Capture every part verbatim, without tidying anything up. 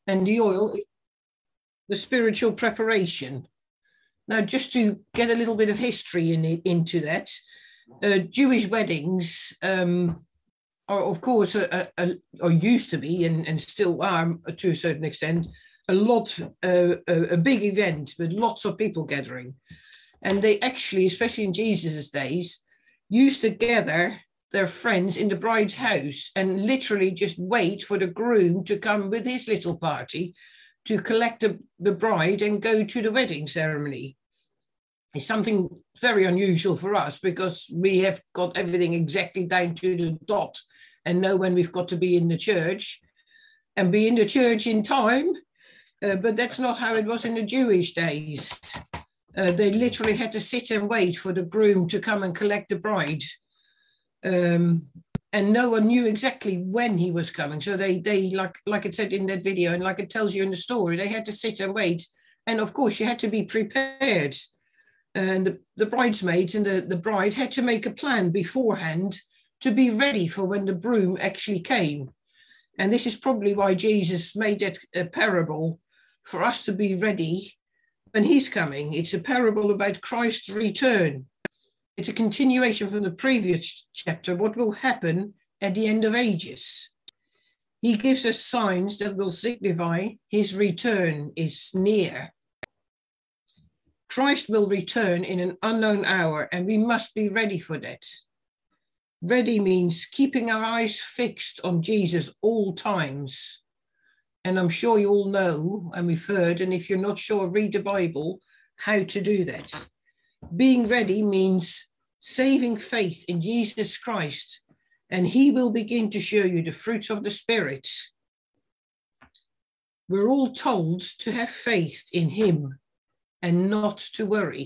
and the oil, the spiritual preparation. Now, just to get a little bit of history in it, into that, uh, Jewish weddings um, are, of course, a, a, a, or used to be, and, and still are to a certain extent, a lot, uh, a, a big event with lots of people gathering. And they actually, especially in Jesus's days, used to gather their friends in the bride's house and literally just wait for the groom to come with his little party to collect the, the bride and go to the wedding ceremony. It's something very unusual for us because we have got everything exactly down to the dot and know when we've got to be in the church and be in the church in time. Uh, but that's not how it was in the Jewish days. Uh, they literally had to sit and wait for the groom to come and collect the bride. Um, and no one knew exactly when he was coming. So they, they like, like it said in that video, and like it tells you in the story, they had to sit and wait. And of course, you had to be prepared. And the, the bridesmaids and the, the bride had to make a plan beforehand to be ready for when the groom actually came. And this is probably why Jesus made that a parable for us to be ready when he's coming. It's a parable about Christ's return. It's a continuation from the previous chapter, what will happen at the end of ages. He gives us signs that will signify his return is near. Christ will return in an unknown hour, and we must be ready for that. Ready means keeping our eyes fixed on Jesus all times. And I'm sure you all know, and we've heard, and if you're not sure, read the Bible, how to do that. Being ready means saving faith in Jesus Christ, and he will begin to show you the fruits of the Spirit. We're all told to have faith in him and not to worry.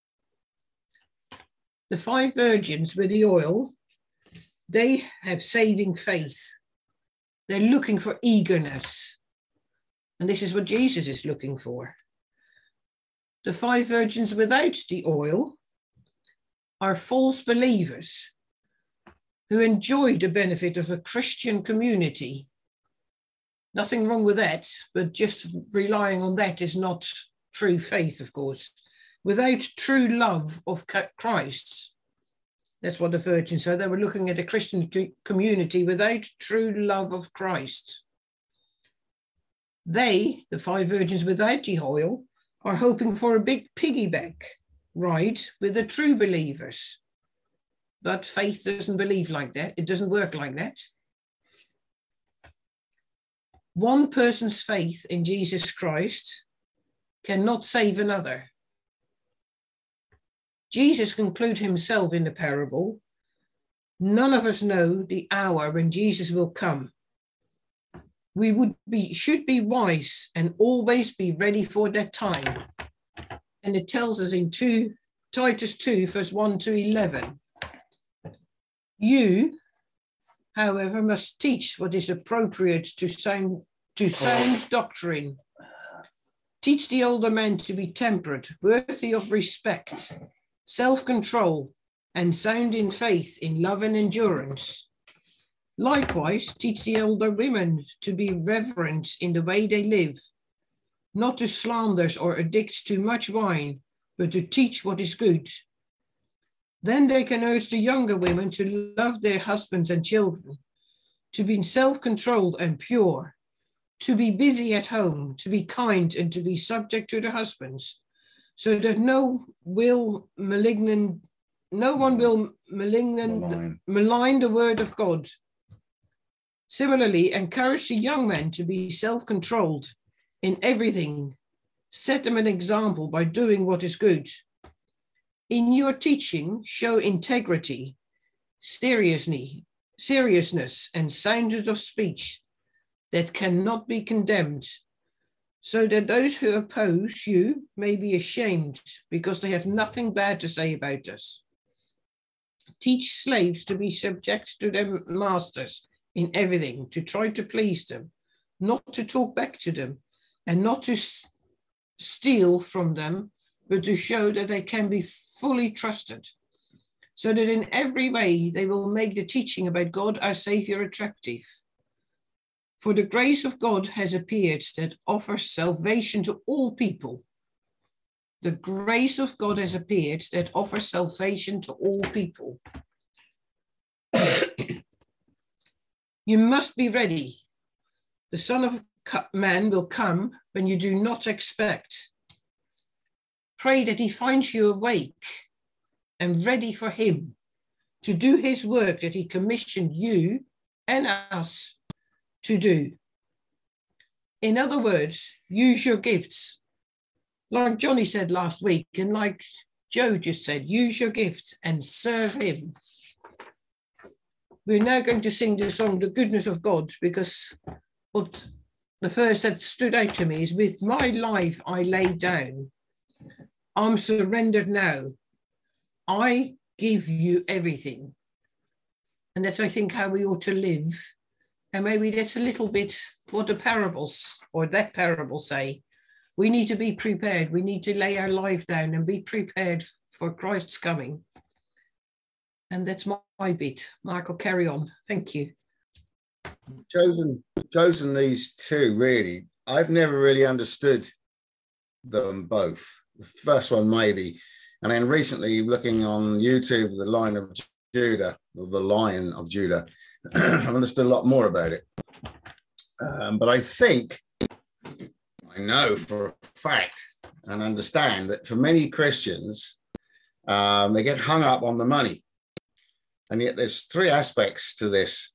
The five virgins with the oil, they have saving faith. They're looking for eagerness. And this is what Jesus is looking for. The five virgins without the oil are false believers who enjoy the benefit of a Christian community. Nothing wrong with that, but just relying on that is not true faith, of course. Without true love of Christ, that's what the virgins said. They were looking at a Christian community without true love of Christ. They, the five virgins without the oil, are hoping for a big piggyback ride with the true believers. But faith doesn't believe like that. It doesn't work like that. One person's faith in Jesus Christ cannot save another. Jesus concludes himself in the parable. None of us know the hour when Jesus will come. We would be, should be wise and always be ready for that time. And it tells us in two, Titus two, verse one to eleven. You, however, must teach what is appropriate to sound, to sound doctrine. Teach the older men to be temperate, worthy of respect, self-control, and sound in faith, in love and endurance. Likewise, teach the older women to be reverent in the way they live, not to slanders or addict to much wine, but to teach what is good. Then they can urge the younger women to love their husbands and children, to be self-controlled and pure, to be busy at home, to be kind, and to be subject to their husbands, so that no will malignant, no one will malignant, malign. malign the word of God. Similarly, encourage the young men to be self-controlled in everything. Set them an example by doing what is good. In your teaching, show integrity, seriousness, seriousness, and soundness of speech that cannot be condemned, so that those who oppose you may be ashamed because they have nothing bad to say about us. Teach slaves to be subject to their masters in everything, to try to please them, not to talk back to them, and not to s- steal from them, but to show that they can be fully trusted, so that in every way they will make the teaching about God our Savior attractive. For the grace of God has appeared that offers salvation to all people. The grace of God has appeared that offers salvation to all people. You must be ready. The Son of Man will come when you do not expect. Pray that he finds you awake and ready for him to do his work that he commissioned you and us to do. In other words, use your gifts. Like Johnny said last week, and like Joe just said, use your gifts and serve him. We're now going to sing the song, The Goodness of God, because what the verse that stood out to me is, with my life I lay down. I'm surrendered now. I give you everything. And that's, I think, how we ought to live. And maybe that's a little bit what the parables, or that parable say. We need to be prepared. We need to lay our life down and be prepared for Christ's coming. And that's my, my bit. Michael, carry on. Thank you. Chosen, chosen these two, really. I've never really understood them both. The first one, maybe. And then recently, looking on YouTube, The Lion of Judah, or The Lion of Judah, I've understood a lot more about it. Um, but I think, I know for a fact and understand that for many Christians, um, they get hung up on the money. And yet there's three aspects to this.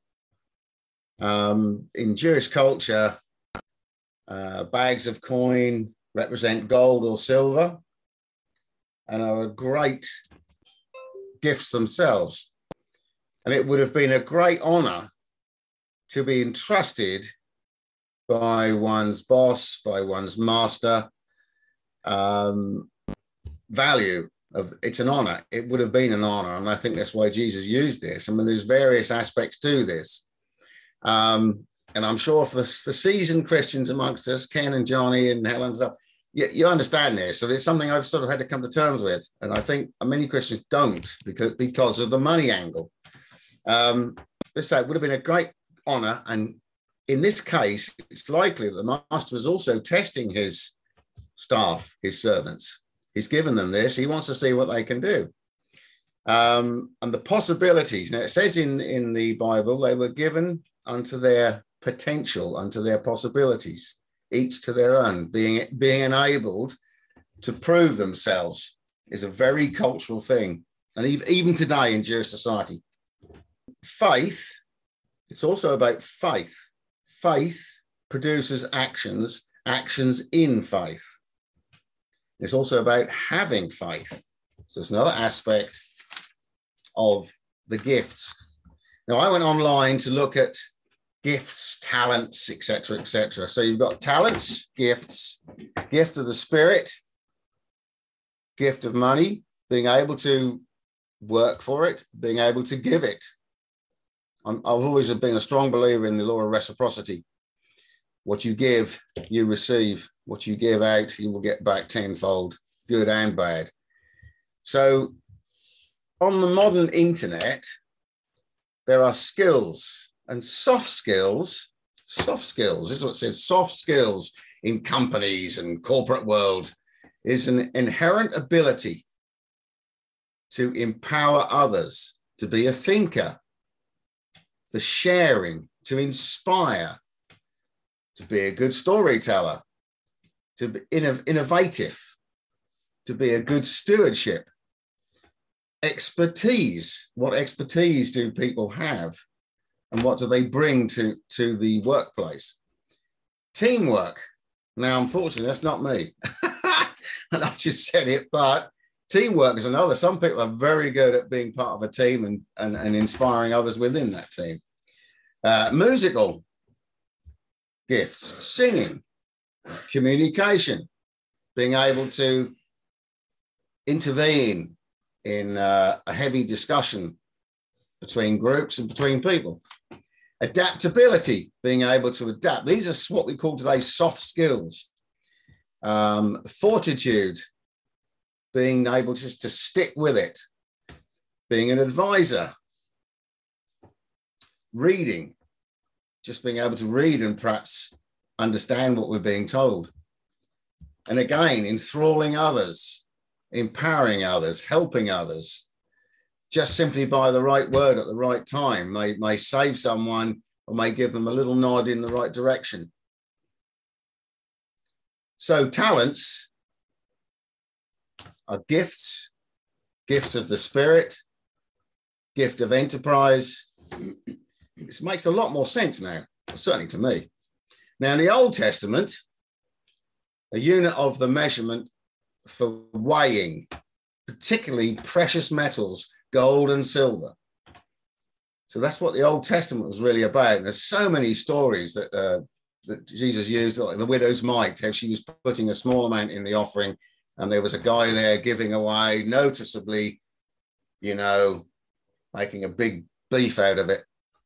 Um, in Jewish culture, uh, bags of coin represent gold or silver and are great gifts themselves. And it would have been a great honor to be entrusted by one's boss, by one's master. Um, value of it's an honor. It would have been an honor. And I think that's why Jesus used this. I mean, there's various aspects to this. Um, and I'm sure for the, the seasoned Christians amongst us, Ken and Johnny and Helen and stuff, you, you understand this. So it's something I've sort of had to come to terms with. And I think many Christians don't because, because of the money angle. Um, let's say it would have been a great honor. And in this case, it's likely that the master is also testing his staff, his servants. He's given them this. He wants to see what they can do. Um, and the possibilities. Now, it says in, in the Bible, they were given unto their potential, unto their possibilities, each to their own. Being, being enabled to prove themselves is a very cultural thing. And even today in Jewish society, faith, it's also about faith. Faith produces actions, actions in faith. It's also about having faith. So it's another aspect of the gifts. Now, I went online to look at gifts, talents, et cetera, et cetera. So you've got talents, gifts, gift of the Spirit, gift of money, being able to work for it, being able to give it. I'm, I've always been a strong believer in the law of reciprocity. What you give, you receive. What you give out, you will get back tenfold, good and bad. So on the modern internet, there are skills and soft skills. Soft skills, this is what it says, soft skills in companies and corporate world is an inherent ability to empower others, to be a thinker, for sharing, to inspire, to be a good storyteller, to be innov- innovative, to be a good stewardship. Expertise, what expertise do people have and what do they bring to, to the workplace? Teamwork. Now, unfortunately, that's not me. And I've just said it, but teamwork is another. Some people are very good at being part of a team and, and, and inspiring others within that team. Uh, musical gifts, singing, communication, being able to intervene in uh, a heavy discussion between groups and between people. Adaptability, being able to adapt. These are what we call today soft skills. Um, fortitude, being able just to stick with it. Being an advisor. Reading. just being able to read and perhaps understand what we're being told. And again, enthralling others, empowering others, helping others, just simply by the right word at the right time may, may save someone or may give them a little nod in the right direction. So talents are gifts, gifts of the Spirit, gift of enterprise. This makes a lot more sense now, certainly to me. Now, in the Old Testament, a unit of the measurement for weighing, particularly precious metals, gold and silver. So that's what the Old Testament was really about. And there's so many stories that, uh, that Jesus used, like the widow's mite, how she was putting a small amount in the offering, and there was a guy there giving away noticeably, you know, making a big beef out of it.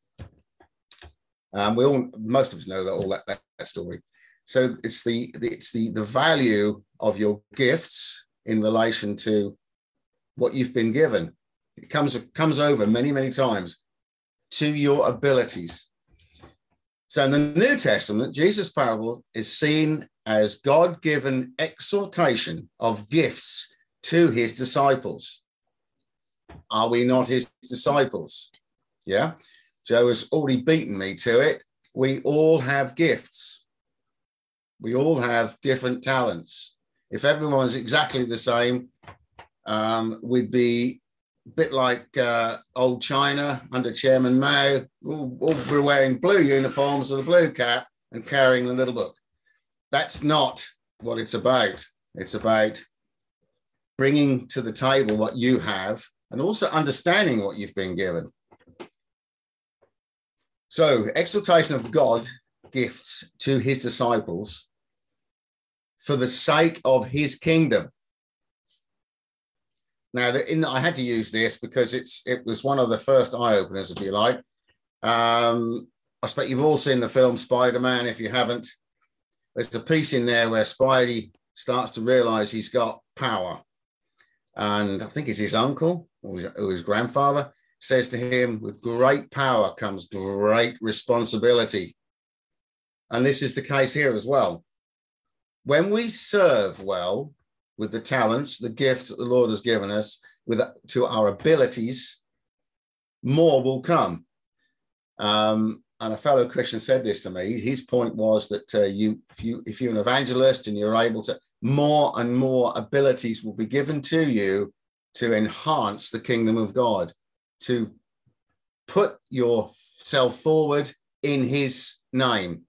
Um, we all, most of us know that all that, that, that story. So it's the, the it's the the value of your gifts in relation to what you've been given. It comes comes over many many times to your abilities. So in the New Testament, Jesus' parable is seen as God-given exhortation of gifts to his disciples. Are we not his disciples? Yeah. Joe has already beaten me to it. We all have gifts. We all have different talents. If everyone's exactly the same, um, we'd be a bit like uh, old China under Chairman Mao. All, all we're wearing blue uniforms with a blue cap and carrying a little book. That's not what it's about. It's about bringing to the table what you have and also understanding what you've been given. So, exhortation of God gifts to his disciples for the sake of his kingdom. Now, the, in, I had to use this because it's it was one of the first eye-openers, if you like. Um, I expect you've all seen the film Spider-Man. If you haven't, there's a piece in there where Spidey starts to realize he's got power. And I think it's his uncle or his, or his grandfather says to him, with great power comes great responsibility. And this is the case here as well. When we serve well with the talents, the gifts that the Lord has given us, with to our abilities, more will come. Um, and a fellow Christian said this to me. His point was that uh, you, if you, if you're an evangelist and you're able to, more and more abilities will be given to you to enhance the kingdom of God, to put yourself forward in his name.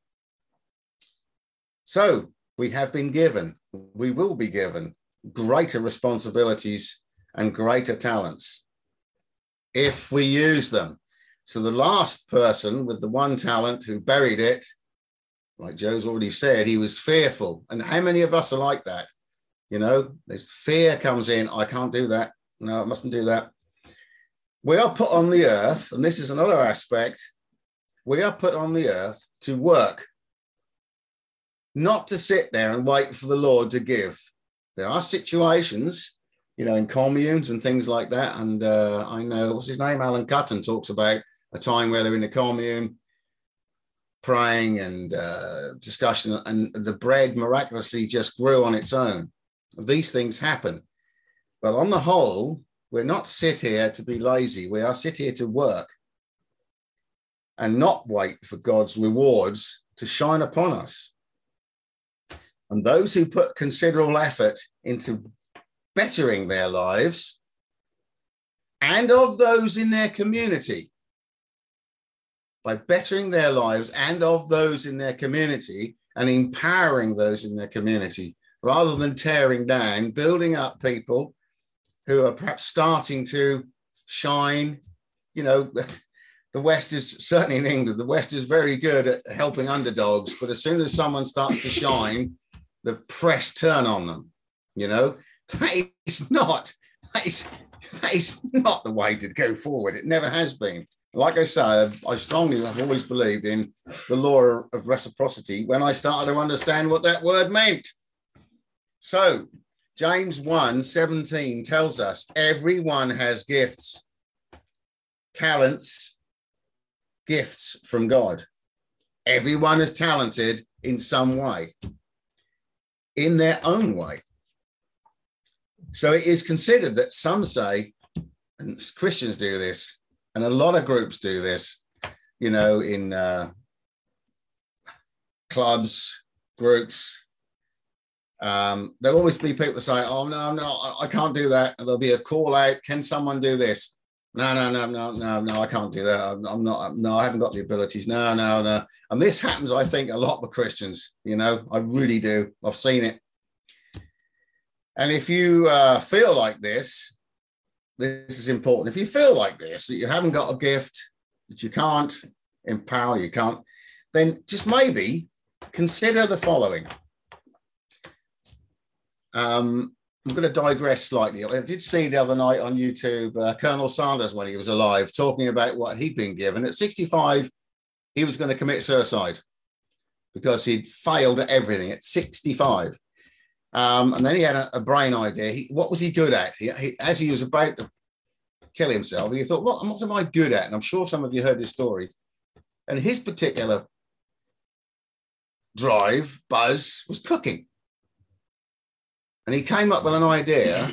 So we have been given, we will be given greater responsibilities and greater talents if we use them. So the last person with the one talent who buried it, like Joe's already said, he was fearful. And how many of us are like that? You know, there's fear comes in. I can't do that. No, I mustn't do that. We are put on the earth, and this is another aspect. We are put on the earth to work, not to sit there and wait for the Lord to give. There are situations, you know, in communes and things like that. And uh, I know, what's his name? Alan Cutton talks about a time where they're in a commune praying and uh, discussion, and the bread miraculously just grew on its own. These things happen. But on the whole, we're not sit here to be lazy. We are sit here to work and not wait for God's rewards to shine upon us. And those who put considerable effort into bettering their lives and of those in their community, by bettering their lives and of those in their community and empowering those in their community, rather than tearing down, building up people who are perhaps starting to shine. You know, the West is, certainly in England, the West is very good at helping underdogs, but as soon as someone starts to shine, the press turn on them. You know, that is not, that is, that is not the way to go forward. It never has been. Like I say, I strongly have always believed in the law of reciprocity when I started to understand what that word meant. So James one seventeen tells us everyone has gifts, talents, gifts from God. Everyone is talented in some way, in their own way. So it is considered that some say, and Christians do this, and a lot of groups do this, you know, in uh, clubs, groups. Um, there'll always be people that say, oh, no, no, I, I can't do that. And there'll be a call out, can someone do this? No, no, no, no, no, no, I can't do that. I'm, I'm not, no, I haven't got the abilities. No, no, no. And this happens, I think, a lot with Christians, you know, I really do. I've seen it. And if you uh, feel like this, this is important. If you feel like this, that you haven't got a gift, that you can't empower, you can't, then just maybe consider the following. Um, I'm going to digress slightly. I did see the other night on YouTube uh, Colonel Sanders, when he was alive, talking about what he'd been given. At sixty-five, he was going to commit suicide because he'd failed at everything at sixty-five. Um, and then he had a, a brain idea. He, what was he good at? He, he, as he was about to kill himself, he thought, what, what am I good at? And I'm sure some of you heard this story. And his particular drive, buzz, was cooking. And he came up with an idea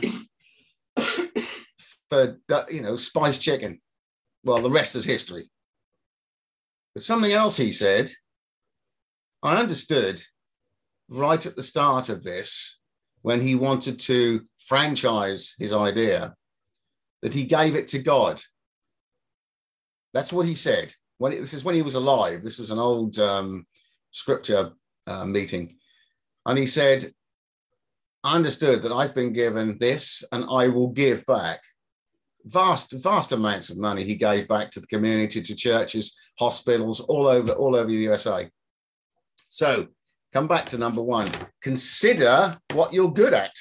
for, you know, spiced chicken. Well, the rest is history. But something else he said, I understood right at the start of this, when he wanted to franchise his idea, that he gave it to God. That's what he said. When it, this is when he was alive. This was an old um, scripture uh, meeting. And he said, I understood that I've been given this and I will give back. Vast, vast amounts of money he gave back to the community, to churches, hospitals, all over, all over the U S A. So come back to number one. Consider what you're good at.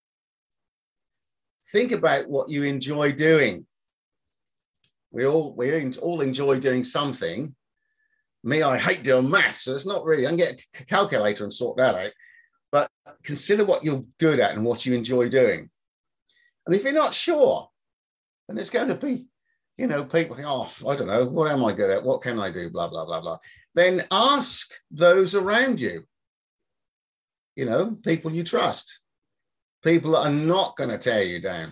Think about what you enjoy doing. We all, we all enjoy doing something. Me, I hate doing maths, so it's not really, I can get a calculator and sort that out. But consider what you're good at and what you enjoy doing. And if you're not sure, then it's going to be, you know, people think, oh, I don't know, what am I good at? What can I do? Blah, blah, blah, blah. Then ask those around you, you know, people you trust, people that are not going to tear you down.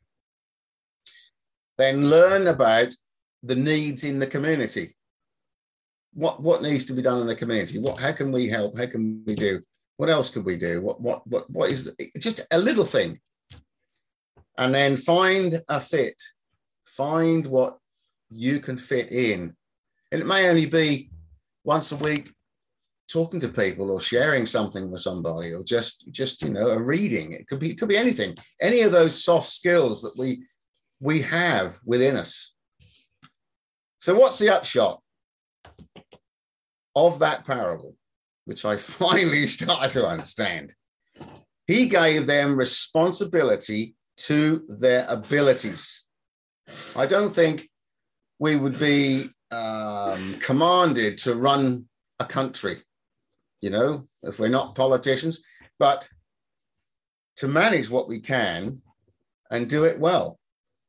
Then learn about the needs in the community. What, what needs to be done in the community? What, how can we help? How can we do? What else could we do? What, what, what, what is the, just a little thing? And then find a fit. Find what you can fit in. And it may only be once a week talking to people or sharing something with somebody, or just, just you know, a reading. It could be, it could be anything. Any of those soft skills that we, we have within us. So what's the upshot of that parable, which I finally started to understand? He gave them responsibility to their abilities. I don't think we would be um, commanded to run a country, you know, if we're not politicians, but to manage what we can and do it well.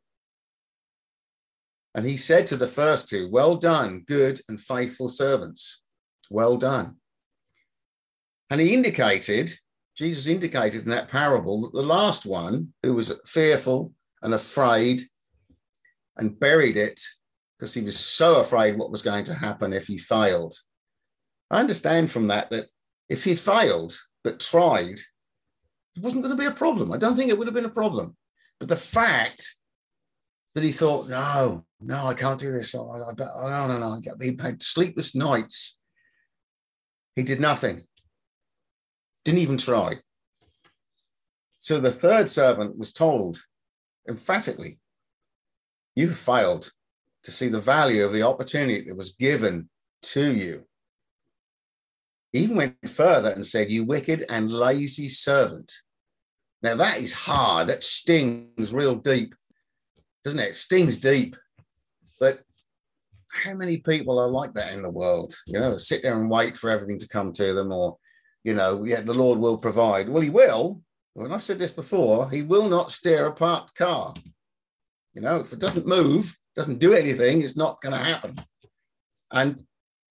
And he said to the first two, well done, good and faithful servants. Well done. And he indicated, Jesus indicated in that parable, that the last one, who was fearful and afraid and buried it because he was so afraid what was going to happen if he failed. I understand from that that if he'd failed but tried, it wasn't going to be a problem. I don't think it would have been a problem. But the fact that he thought, no, no, I can't do this. Oh, I, I, oh no, no, no. He had sleepless nights. He did nothing. Didn't even try. So the third servant was told emphatically, you failed to see the value of the opportunity that was given to you. He even went further and said, you wicked and lazy servant. Now that is hard. That stings real deep, doesn't it? It stings deep. But how many people are like that in the world? You know, they sit there and wait for everything to come to them, or, you know, yeah, the Lord will provide. Well, he will. Well, I've said this before, he will not steer a parked car. You know, if it doesn't move, doesn't do anything, it's not going to happen. And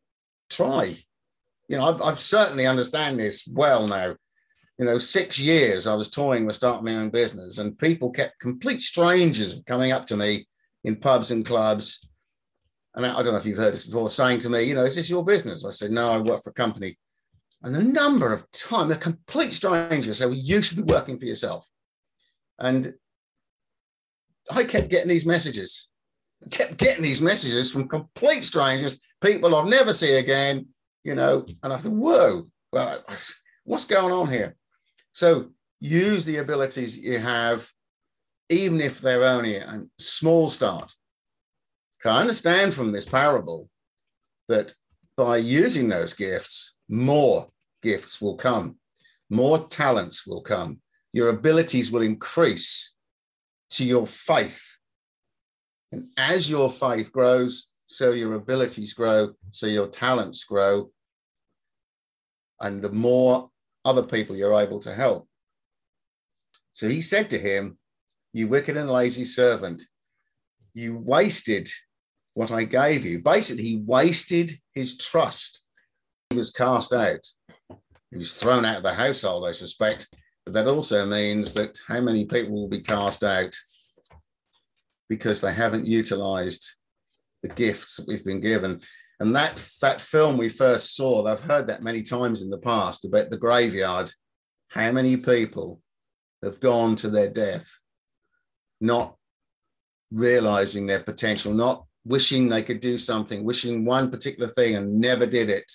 try. You know, I've, I've certainly understand this well now. You know, six years I was toying with starting my own business, and people kept, complete strangers coming up to me in pubs and clubs. And I, I don't know if you've heard this before, saying to me, you know, is this your business? I said, no, I work for a company. And the number of times, the complete strangers say, well, you should be working for yourself. And I kept getting these messages, kept getting these messages from complete strangers, people I'll never see again, you know. And I thought, whoa, well, what's going on here? So use the abilities you have, even if they're only a small start. I understand from this parable that by using those gifts, more gifts will come, more talents will come, your abilities will increase to your faith. And as your faith grows, so your abilities grow, so your talents grow, and the more other people you're able to help. So he said to him, you wicked and lazy servant, you wasted what I gave you. Basically, he wasted his trust. He was cast out. He was thrown out of the household, I suspect. But that also means that how many people will be cast out because they haven't utilized the gifts that we've been given. And that, that film we first saw, I've heard that many times in the past about the graveyard. How many people have gone to their death not realizing their potential, not wishing they could do something, wishing one particular thing and never did it.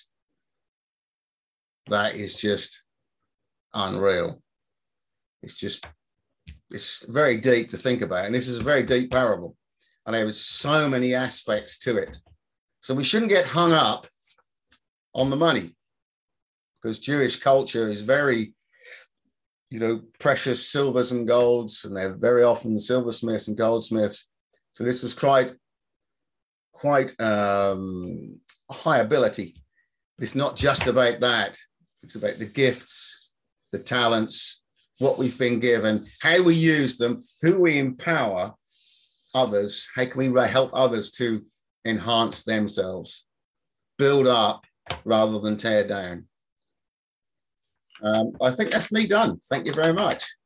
That is just unreal. It's just, it's very deep to think about. And this is a very deep parable. And there was so many aspects to it. So we shouldn't get hung up on the money, because Jewish culture is very, you know, precious silvers and golds, and they're very often silversmiths and goldsmiths. So this was quite, quite um, high ability. But it's not just about that. It's about the gifts, the talents, what we've been given, how we use them, who we empower others, how can we help others to enhance themselves, build up rather than tear down. Um, I think that's me done. Thank you very much.